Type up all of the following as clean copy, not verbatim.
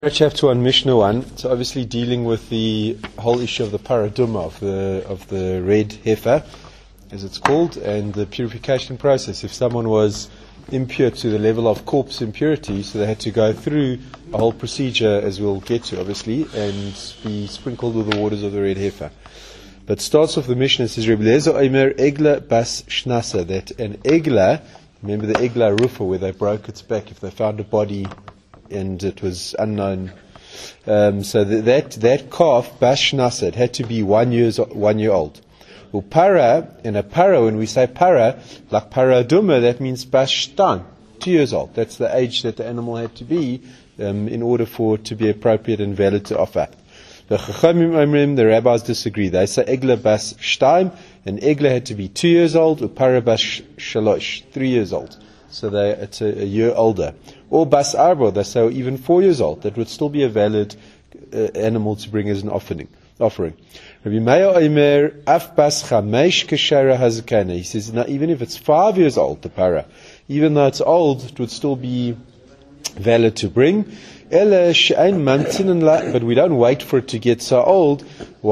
Chapter 1, Mishnah 1, so obviously dealing with the whole issue of the paraduma, of the red heifer, as it's called, and the purification process. If someone was impure to the level of corpse impurity, so they had to go through a whole procedure, as we'll get to, obviously, and be sprinkled with the waters of the red heifer. But starts off the Mishnah, says, Rebbe Eliezer Omer Egla bas Shnasa, that an Egla, remember the Egla Rufa, where they broke its back, if they found a body and it was unknown. So that calf, Bash Nasa, it had to be 1 year old. Well, para, and a para, when we say para, like paraduma, that means Bash Stan, 2 years old. That's the age that the animal had to be in order for it to be appropriate and valid to offer. The Chachamim Omrim, the rabbis disagree. They say Egla Bas Shtaim, and Egla had to be 2 years old, or para Bas Shalosh, 3 years old. So it's a year older. Or Bas Arba, they say even 4 years old. That would still be a valid animal to bring as an offering. Rabbi Meir Omer, Af Bas Chamesh Keshara Hazakana. He says, now, even if it's 5 years old, the para, even though it's old, it would still be valid to bring. But we don't wait for it to get so old.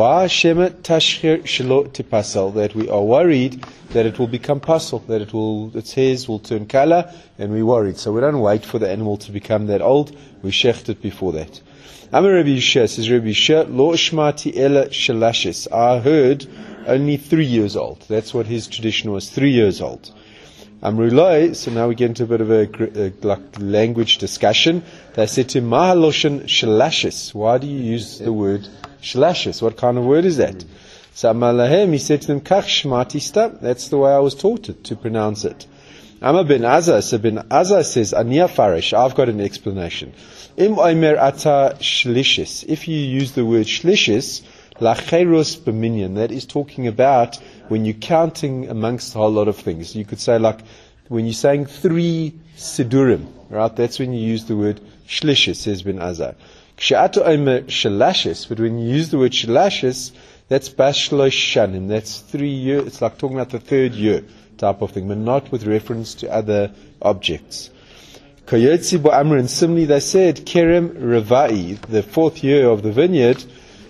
That we are worried that it will become puzzle, that its hairs will turn color, and we're worried. So we don't wait for the animal to become that old. We shecht it before that. Amar Rabbi Yishah, says Rabbi Yishah, Lo shmati ela shalashis. I heard only 3 years old. That's what his tradition was, 3 years old. Amrulai, so now we get into a bit of a language discussion. They said to him, Mahaloshan shalashis. Why do you use the word shalashis? What kind of word is that? So Amalahem, he said to them, Kach shmati sta. That's the way I was taught to pronounce it. Amar ben Azza, so ben Azza says, Ania farish, I've got an explanation. Im omer ata shlishis. If you use the word shlishis, lacheros b'minyan, that is talking about when you're counting amongst a whole lot of things. You could say, like, when you're saying 3 sidurim, right? That's when you use the word shlishis, says Ben Azar. Kshe'atu omer shalashis, but when you use the word shalashis, that's bashlosh shanim. That's 3 years. It's like talking about the 3rd year type of thing, but not with reference to other objects. Koyotzi bo amrin, similarly they said kerem revai, the 4th year of the vineyard.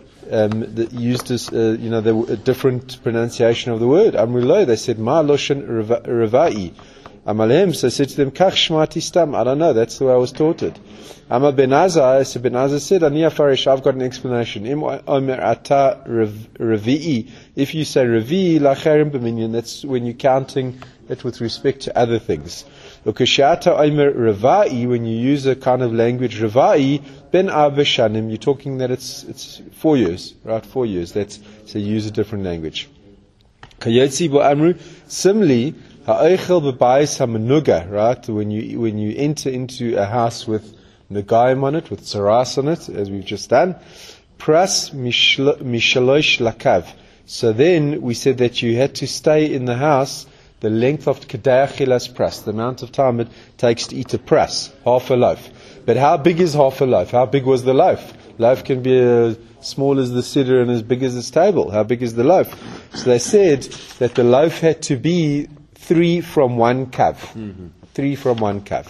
That used this, a different pronunciation of the word. Amrullah, they said, Ma loshan revai. Amalhem, so I said to them, Kach shmati stam. I don't know, that's the way I was taught it. Amar ben Azza, so Ben Azza said, Ania farish, I've got an explanation. Im omer ata revi'i. If you say revi'i, lacherim b'minyan, that's when you're counting it with respect to other things. Ukashata omer revai, when you use a kind of language revai, ben aveshanim, you're talking that it's 4 years, right? 4 years. So you use a different language. Kayotzi bo amru, similarly, ha'oichel b'bayis ha'menuga, right? When you enter into a house with nugayim on it, with tsaras on it, as we've just done, pras mishalosh lakav. So then we said that you had to stay in the house the length of kedai achilas pras, the amount of time it takes to eat a pras, half a loaf. But how big is half a loaf? How big was the loaf? Loaf can be as small as the siddur and as big as this table. How big is the loaf? So they said that the loaf had to be 3 from 1 kav. 3 from 1 kav.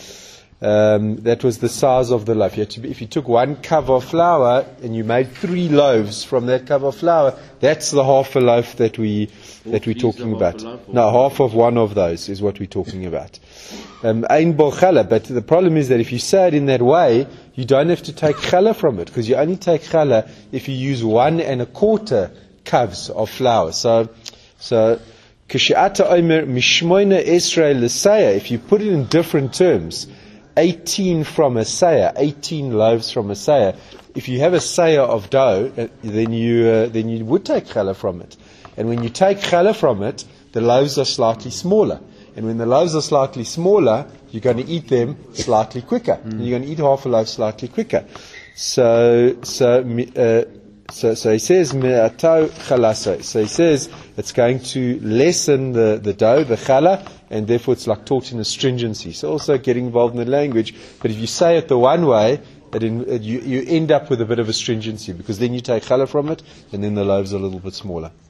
That was the size of the loaf. If you took 1 kav of flour and you made 3 loaves from that kav of flour, that's the half a loaf that we're talking about. No, half of one of those is what we're talking about. Ein bo challah, but the problem is that if you say it in that way, you don't have to take challah from it, because you only take challah if you use 1 1/4 kavs of flour. So Kishiata omer mishmoina Israel l'saya, if you put it in different terms, 18 from a saya, 18 loaves from a saya. If you have a saya of dough, then you would take challah from it. And when you take challah from it, the loaves are slightly smaller. And when the loaves are slightly smaller, you're going to eat them slightly quicker. You're going to eat half a loaf slightly quicker. So he says me'atau chalasa. So he says it's going to lessen the dough, the challah, and therefore it's like taught in astringency. So also getting involved in the language. But if you say it the one way, you end up with a bit of astringency, because then you take challah from it, and then the loaves are a little bit smaller.